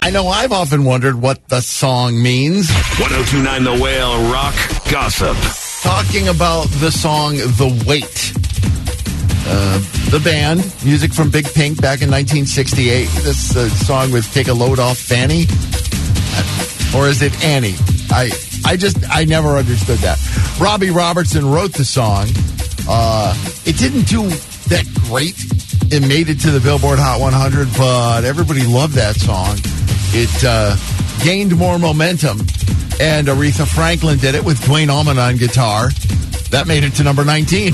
I know I've often wondered what the song means. 102.9 The Whale Rock Gossip. Talking about the song The Weight. The band, music from Big Pink back in 1968. This song with Take a Load Off Fanny. Or is it Annie? I never understood that. Robbie Robertson wrote the song. It didn't do that great. It made it to the Billboard Hot 100, but everybody loved that song. It gained more momentum, and Aretha Franklin did it with Duane Allman on guitar. That made it to number 19.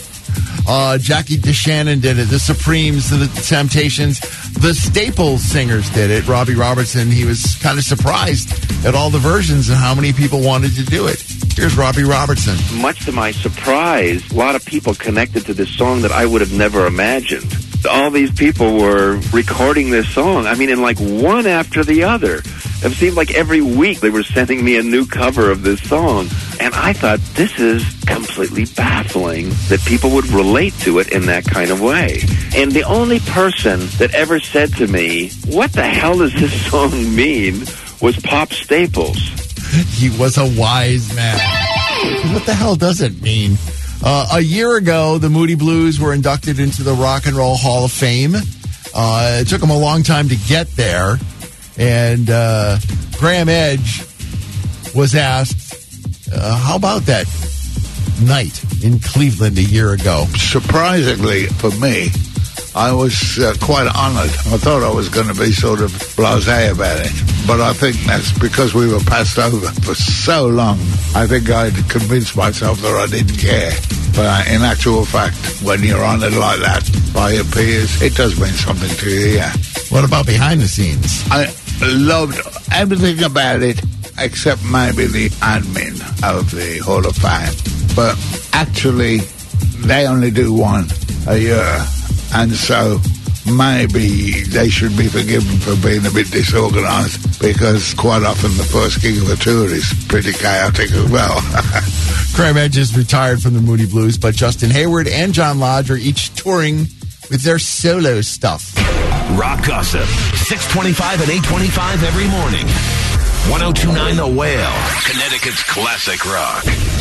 Jackie DeShannon did it. The Supremes, the Temptations, the Staples singers did it. Robbie Robertson, he was kind of surprised at all the versions and how many people wanted to do it. Here's Robbie Robertson. Much to my surprise, a lot of people connected to this song that I would have never imagined. All these people were recording this song, I mean, in like one after the other. It seemed like every week they were sending me a new cover of this song. And I thought, this is completely baffling that people would relate to it in that kind of way. And the only person that ever said to me, what the hell does this song mean, was Pop Staples. He was a wise man. What the hell does it mean? A year ago, the Moody Blues were inducted into the Rock and Roll Hall of Fame. It took them a long time to get there. And Graham Edge was asked, how about that night in Cleveland a year ago? Surprisingly, for me, I was quite honored. I thought I was going to be sort of blasé about it. But I think that's because we were passed over for so long. I think I'd convinced myself that I didn't care. But in actual fact, when you're honored like that by your peers, it does mean something to you, yeah. What about behind the scenes? I loved everything about it, except maybe the admin of the Hall of Fame. But actually, they only do one a year. And so maybe they should be forgiven for being a bit disorganized, because quite often the first gig of a tour is pretty chaotic as well. Graham Edge is retired from the Moody Blues, but Justin Hayward and John Lodge are each touring with their solo stuff. Rock Gossip, 625 and 825 every morning. 102.9 The Whale, Connecticut's classic rock.